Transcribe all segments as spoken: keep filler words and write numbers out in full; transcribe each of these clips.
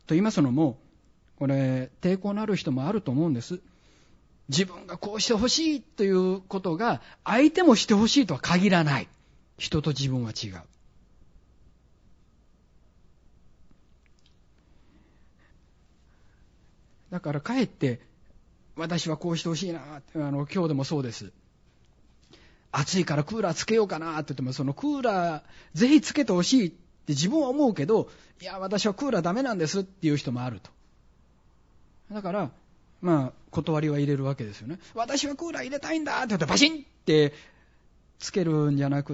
と言いますのも、これ抵抗のある人もあると思うんです。自分がこうしてほしいということが相手もしてほしいとは限らない。人と自分は違う。だからかえって私はこうしてほしいな、あの今日でもそうです。暑いからクーラーつけようかなって言っても、そのクーラーぜひつけてほしいって自分は思うけど、いや私はクーラーダメなんですっていう人もあると。だからまあ断りは入れるわけですよね。私はクーラー入れたいんだって言ってバシンってつけるんじゃなくって、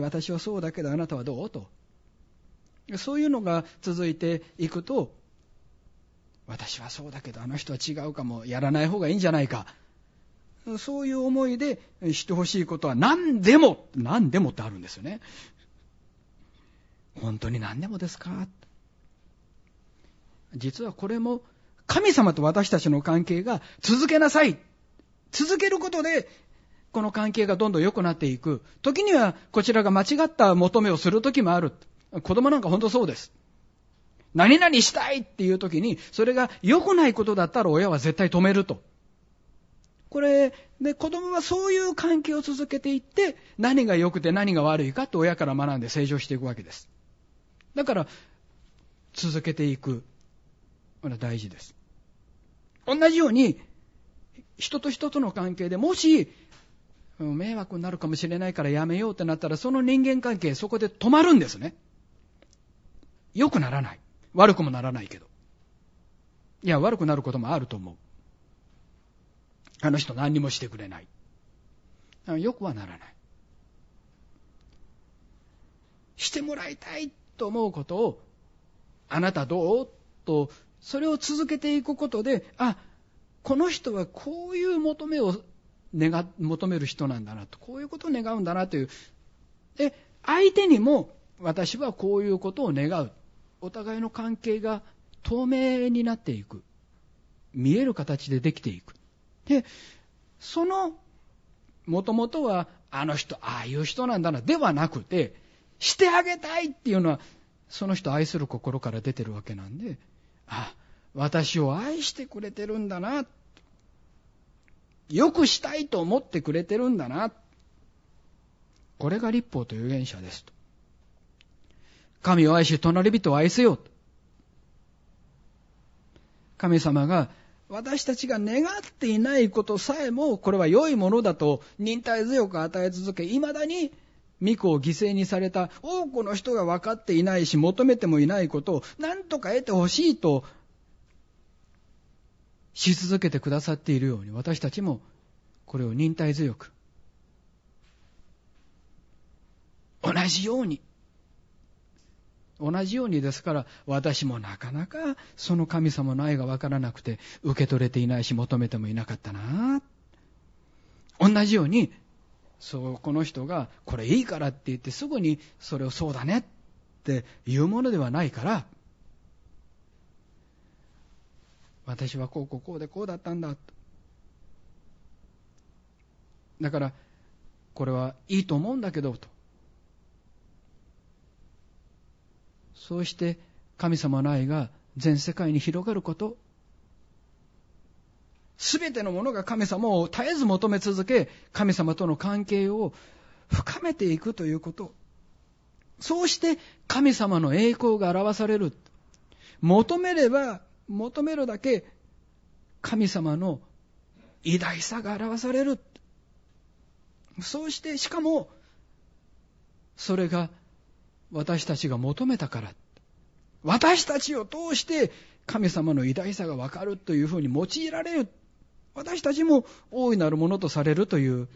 私はそうだけどあなたはどうと。そういうのが続いていくと、私はそうだけどあの人は違うかも、やらない方がいいんじゃないか、そういう思いでしてほしいことは何でも何でもってあるんですよね。本当に何でもですか。実はこれも神様と私たちの関係が続けなさい、続けることでこの関係がどんどん良くなっていく。時にはこちらが間違った求めをする時もある。子供なんか本当そうです。何々したいっていう時に、それが良くないことだったら親は絶対止めると。これで子供はそういう関係を続けていって、何が良くて何が悪いかって親から学んで成長していくわけです。だから続けていく、これは大事です。同じように人と人との関係でもし迷惑になるかもしれないからやめようってなったら、その人間関係そこで止まるんですね。良くならない。悪くもならないけど。いや、悪くなることもあると思う。あの人何にもしてくれない。良くはならない。してもらいたいと思うことを、あなたどうと、それを続けていくことで、あ、この人はこういう求めを願求める人なんだなと、こういうことを願うんだなという。で、相手にも私はこういうことを願う。お互いの関係が透明になっていく。見える形でできていく。で、そのもともとはあの人ああいう人なんだなではなくて、してあげたいっていうのはその人を愛する心から出てるわけなんで、あ、私を愛してくれてるんだな、よくしたいと思ってくれてるんだな、これが律法と預言者ですと。神を愛し隣人を愛せよと。神様が私たちが願っていないことさえも、これは良いものだと忍耐強く与え続け、いまだに御子を犠牲にされた多くの人が分かっていないし求めてもいないことを何とか得てほしいとし続けてくださっているように、私たちもこれを忍耐強く同じように同じようにですから、私もなかなかその神様の愛が分からなくて受け取れていないし求めてもいなかったな。同じように、そうこの人がこれいいからって言ってすぐにそれをそうだねって言うものではないから、私はこうこうこうでこうだったんだ。だからこれはいいと思うんだけどと。そうして神様の愛が全世界に広がること、すべてのものが神様を絶えず求め続け、神様との関係を深めていくということ、そうして神様の栄光が表される。求めれば求めるだけ神様の偉大さが表される。そうして、しかもそれが私たちが求めたから、私たちを通して神様の偉大さが分かるというふうに用いられる。私たちも大いなるものとされるという、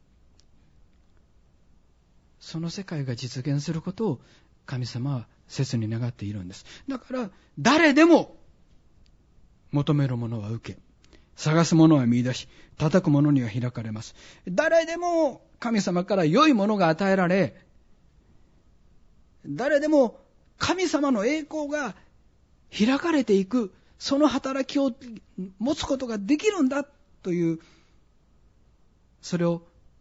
その世界が実現することを神様は切に願っているんです。だから誰でも求めるものは受け、探すものは見出し、叩くものには開かれます。誰でも神様から良いものが与えられ、誰でも神様の栄光が開かれていく、その働きを持つことができるんだという、それを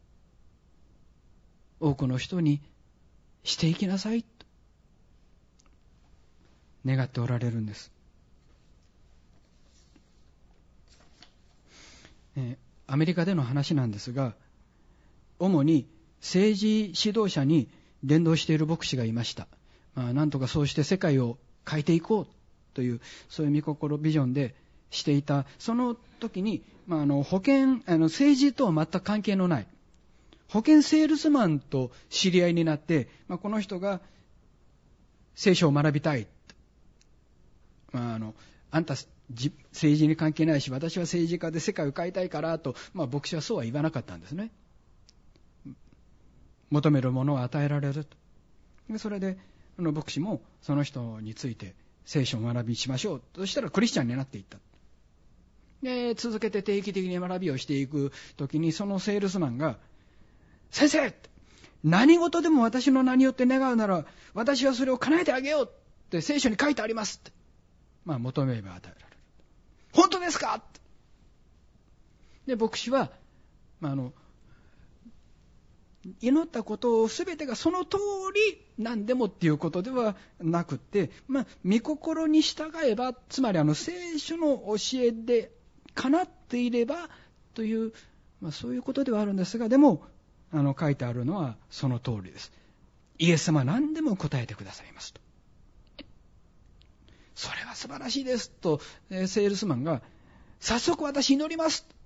多くの人にしていきなさいと願っておられるんです。 えー、アメリカでの話なんですが、主に政治指導者に伝道している牧師がいました。まあ、なんとかそうして世界を変えていこうという、そういう御心ビジョンでしていた。その時に、まあ、あの保険あの政治とは全く関係のない保険セールスマンと知り合いになって、まあ、この人が聖書を学びたい、まあ、あのあんた政治に関係ないし、私は政治家で世界を変えたいからと、まあ、牧師はそうは言わなかったんですね。求めるものを与えられると。でそれであの牧師もその人について聖書を学びしましょう。そしたらクリスチャンになっていった。で続けて定期的に学びをしていくときに、そのセールスマンが、先生、何事でも私の名によって願うなら私はそれを叶えてあげようって聖書に書いてありますって。まあ求めれば与えられる。本当ですかって。で牧師は、まあ、あの祈ったことを全てがその通り何でもっていうことではなくて、まあ、御心に従えば、つまりあの聖書の教えでかなっていればという、まあ、そういうことではあるんですが、でもあの書いてあるのはその通りです。イエス様は何でも答えてくださいますと。それは素晴らしいですと、セールスマンが、早速私祈りますと。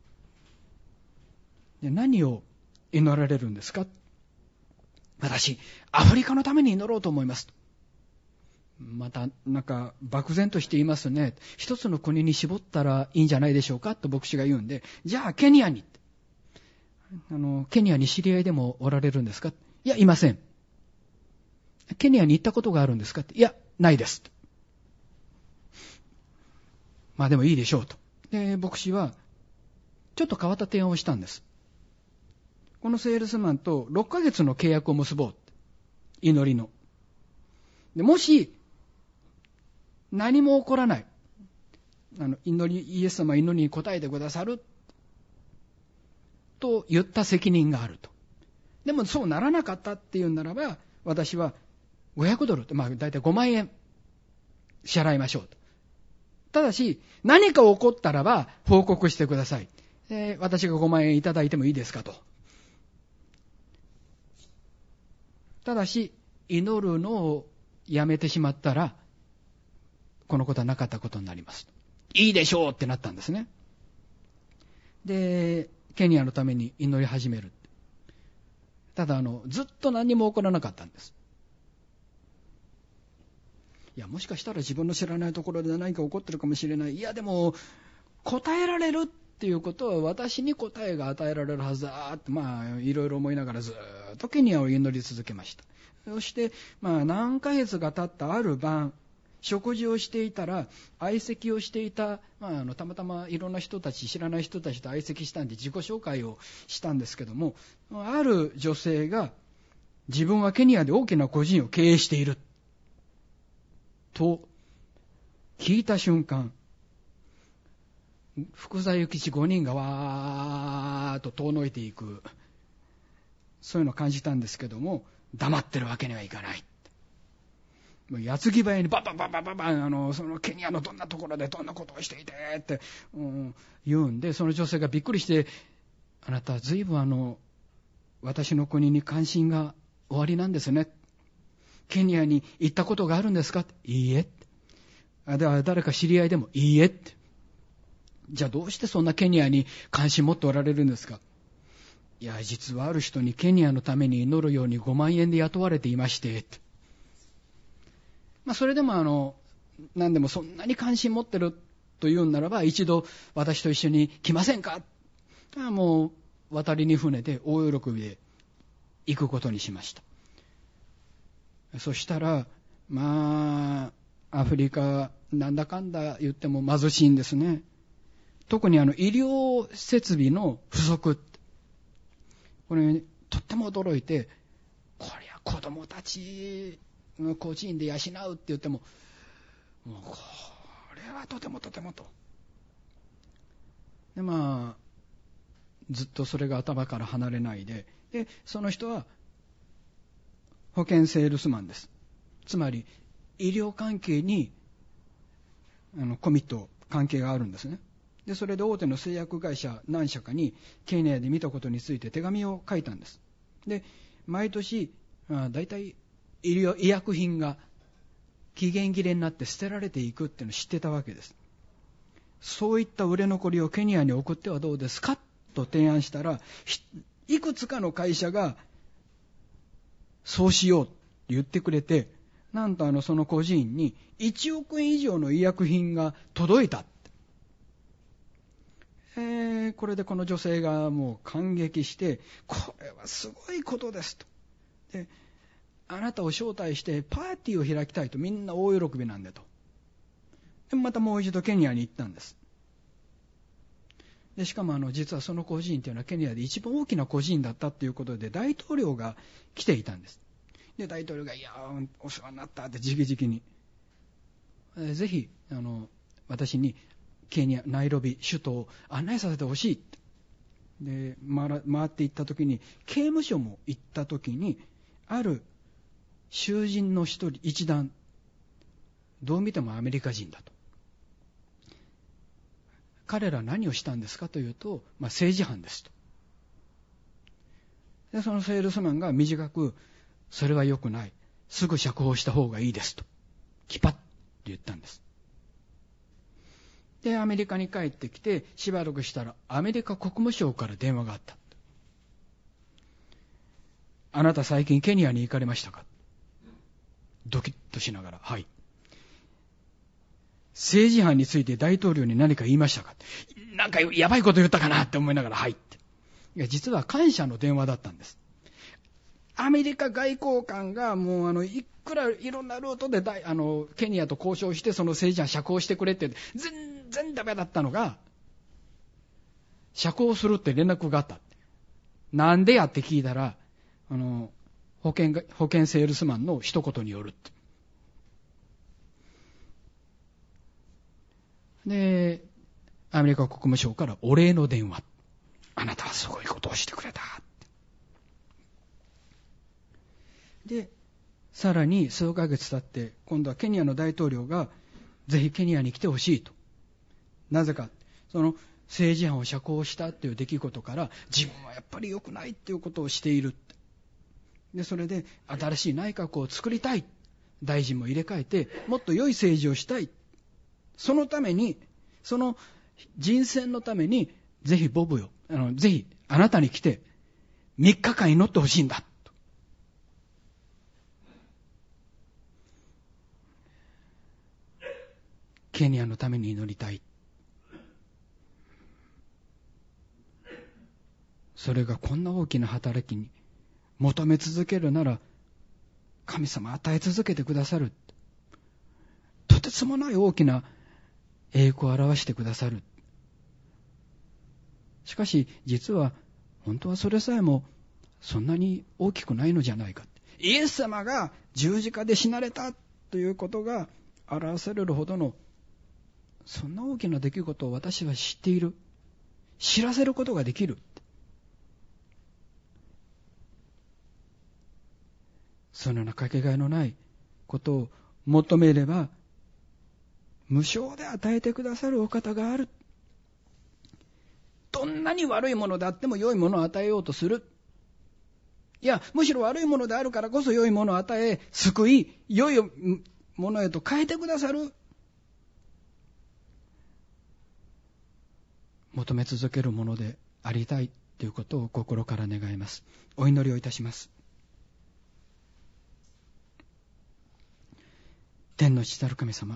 で何を祈られるんですか。私アフリカのために祈ろうと思います。またなんか漠然としていますね。一つの国に絞ったらいいんじゃないでしょうかと牧師が言うんで、じゃあケニアに、あのケニアに知り合いでもおられるんですか。いやいません。ケニアに行ったことがあるんですか。いやないです。まあでもいいでしょうと。で牧師はちょっと変わった提案をしたんです。このセールスマンとろっかげつの契約を結ぼう。祈りの。でもし、何も起こらない。あの祈り、イエス様は祈りに応えてくださる。と言った責任があると。でもそうならなかったっていうならば、私はごひゃくドルって、まあ大体ごまんえん支払いましょうと。ただし、何か起こったらば報告してください。えー、私がごまんえんいただいてもいいですかと。ただし祈るのをやめてしまったらこのことはなかったことになります。いいでしょうってなったんですね。でケニアのために祈り始める。ただあのずっと何も起こらなかったんです。いやもしかしたら自分の知らないところで何か起こってるかもしれない。いやでも答えられるっていうことは私に答えが与えられるはずだって、まあいろいろ思いながらずっとケニアを祈り続けました。そしてまあ何ヶ月が経ったある晩、食事をしていたら相席をしていた、まあ、あのたまたまいろんな人たち、知らない人たちと相席したんで自己紹介をしたんですけども、ある女性が自分はケニアで大きな個人を経営していると聞いた瞬間、福沢諭吉ごにんがわーっと遠のいていく、そういうのを感じたんですけども、黙ってるわけにはいかない。矢継ぎ早にバンバンバンバンバンバン、あのそのケニアのどんなところでどんなことをしていてって、うん、言うんで、その女性がびっくりして、あなたずいぶんあの私の国に関心がおありなんですね。ケニアに行ったことがあるんですか。いいえ。あ、では誰か知り合いでも。いいえって。じゃあどうしてそんなケニアに関心持っておられるんですか。いや実はある人にケニアのために祈るようにごまんえんで雇われていましてって。まあ、それでもあの何でもそんなに関心持ってるというならば一度私と一緒に来ませんか。あもう渡りに船で大喜びで行くことにしました。そしたらまあアフリカなんだかんだ言っても貧しいんですね。特にあの医療設備の不足、これ、ね、とっても驚いて、こりゃ子供たちの個人で養うって言っても、もうこれはとてもとてもと。でまあずっとそれが頭から離れないで、でその人は保険セールスマンです。つまり医療関係にあのコミット関係があるんですね。 で、それで大手の製薬会社何社かにケニアで見たことについて手紙を書いたんです。で、毎年、だいたい医薬品が期限切れになって捨てられていくっていうのを知ってたわけです。そういった売れ残りをケニアに送ってはどうですかと提案したら、いくつかの会社がそうしようって言ってくれて、なんとあのその孤児院にいちおくえん以上の医薬品が届いた。えー、これでこの女性がもう感激して、これはすごいことですと。で、あなたを招待してパーティーを開きたいと、みんな大喜びなんだと。でまたもう一度ケニアに行ったんです。でしかもあの実はその孤児院というのはケニアで一番大きな孤児院だったということで、大統領が来ていたんです。で大統領がいやお世話になったって直々に、えー、ぜひあの私にケニアナイロビ首都を案内させてほしいって。で回って行った時に、刑務所も行った時に、ある囚人の一人一団、どう見てもアメリカ人だと。彼ら何をしたんですかというと、まあ、政治犯ですと。でそのセールスマンが短く、それは良くない、すぐ釈放した方がいいですとキパッと言ったんです。でアメリカに帰ってきてしばらくしたら、アメリカ国務省から電話があった。あなた最近ケニアに行かれましたか。ドキッとしながら、はい。政治犯について大統領に何か言いましたか。なんかやばいこと言ったかなって思いながら、はいって。いや実は感謝の電話だったんです。アメリカ外交官がもうあのいくらいろんなルートであのケニアと交渉して、その政治犯釈放してくれって全然ダメだったのが、釈放するって連絡があった。なんでやって聞いたら、あの保険が保険セールスマンの一言によるって。でアメリカ国務省からお礼の電話。あなたはすごいことをしてくれた。でさらに数ヶ月経って、今度はケニアの大統領がぜひケニアに来てほしいと。なぜか、その政治犯を釈放したという出来事から、自分はやっぱり良くないということをしている。でそれで新しい内閣を作りたい、大臣も入れ替えてもっと良い政治をしたい、そのために、その人選のためにぜひボブよ、あのぜひあなたに来てみっかかん祈ってほしいんだと。ケニアのために祈りたい。それがこんな大きな働きに求め続けるなら、神様与え続けてくださる。とてつもない大きな栄光を表してくださる。しかし実は本当はそれさえもそんなに大きくないのじゃないか。イエス様が十字架で死なれたということが表されるほどの、そんな大きな出来事を私は知っている。知らせることができる。そのようなかけがえのないことを求めれば、無償で与えてくださるお方がある。どんなに悪いものであっても良いものを与えようとする。いや、むしろ悪いものであるからこそ良いものを与え、救い、良いものへと変えてくださる。求め続けるものでありたいということを心から願います。お祈りをいたします。天の父なる神様、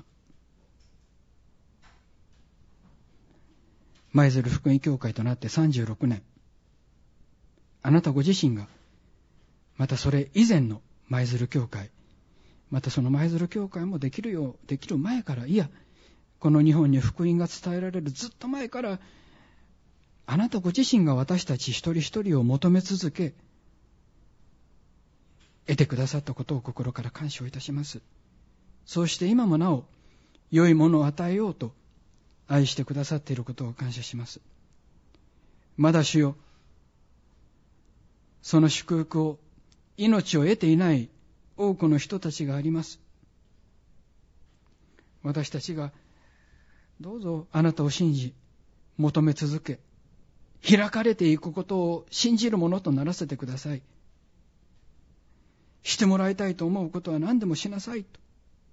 舞鶴福音教会となってさんじゅうろくねん、あなたご自身が、またそれ以前の舞鶴教会、またその舞鶴教会もできるようできる前から、いやこの日本に福音が伝えられるずっと前から、あなたご自身が私たち一人一人を求め続け、得てくださったことを心から感謝をいたします。そうして今もなお良いものを与えようと愛してくださっていることを感謝します。まだ主よ、その祝福を、命を得ていない多くの人たちがあります。私たちがどうぞあなたを信じ求め続け、開かれていくことを信じるものとならせてください。してもらいたいと思うことは何でもしなさいと。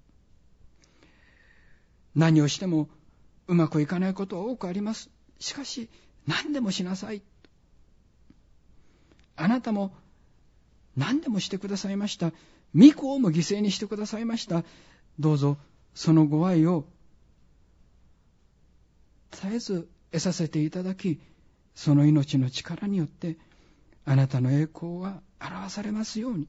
何をしてもうまくいかないことは多くあります。しかし何でもしなさい。あなたも何でもしてくださいました。御子をも犠牲にしてくださいました。どうぞそのご愛を絶えず得させていただき、その命の力によってあなたの栄光は表されますように、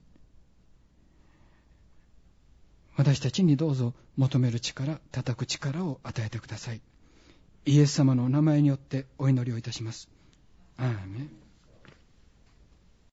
私たちにどうぞ求める力、叩く力を与えてください。イエス様のお名前によってお祈りをいたします。アーメン。